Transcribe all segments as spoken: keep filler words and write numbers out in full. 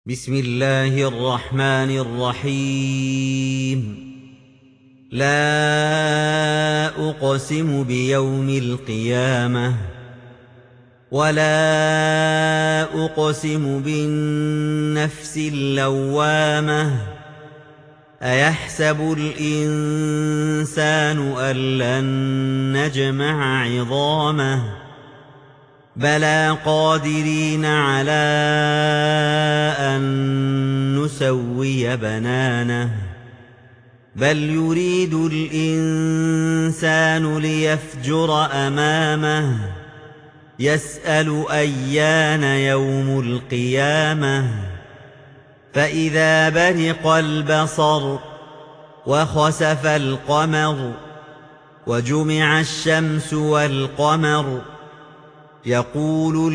بسم الله الرحمن الرحيم لا أقسم بيوم القيامة ولا أقسم بالنفس اللوامة أيحسب الإنسان أن لن نجمع عظامه بلى قادرين على أن نسوي بنانه بل يريد الإنسان ليفجر أمامه يسأل أيان يوم القيامة فإذا برق البصر وخسف القمر وجمع الشمس والقمر يقول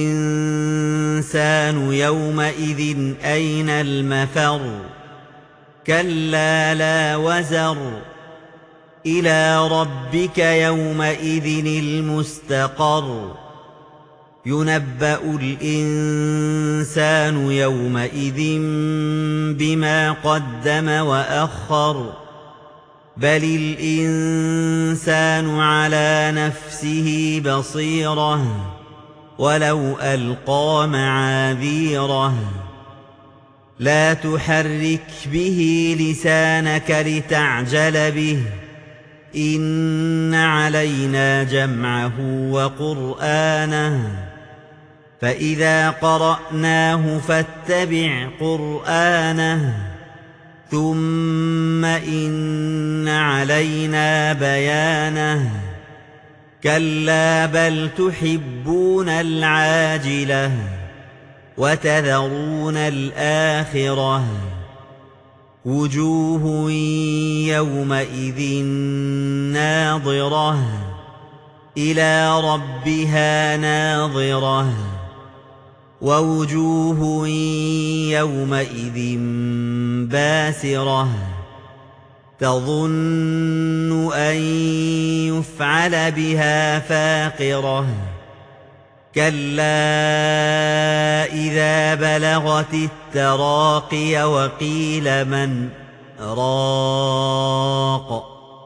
الإنسان يومئذ أين المفر كلا لا وزر إلى ربك يومئذ المستقر ينبأ الإنسان يومئذ بما قدم وأخر بل الإنسان على نفسه بصيرة ولو ألقى معاذيره لا تحرك به لسانك لتعجل به إن علينا جمعه وقرآنه فإذا قرأناه فاتبع قرآنه ثم إن علينا بيانه كلا بل تحبون العاجلة وتذرون الآخرة وجوه يومئذ ناظرة إلى ربها ناظرة ووجوه يومئذ باسرة تظن أن يفعل بها فاقرة كلا إذا بلغت التراقي وقيل من راق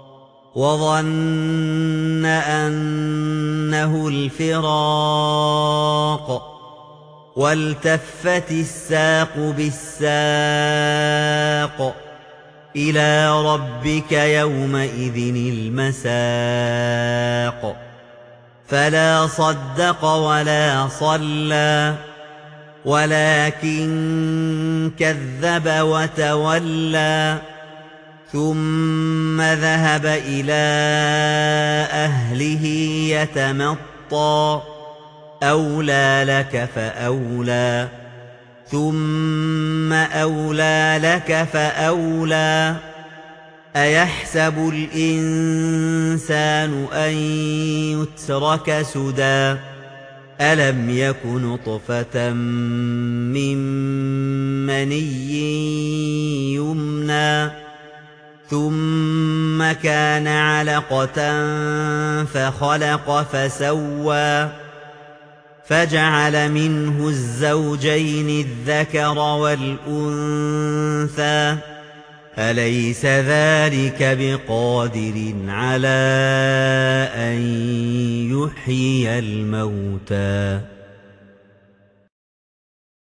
وظن أنه الفراق والتفت الساق بالساق إلى ربك يومئذ المساق فلا صدق ولا صلى ولكن كذب وتولى ثم ذهب إلى أهله يتمطى أولى لك فأولى ثم أولى لك فأولى أيحسب الإنسان أن يترك سدى ألم يك نطفة من مني يمنى ثم كان علقة فخلق فسوى فجعل منه الزوجين الذكر والأنثى أليس ذلك بقادر على أن يحيي الموتى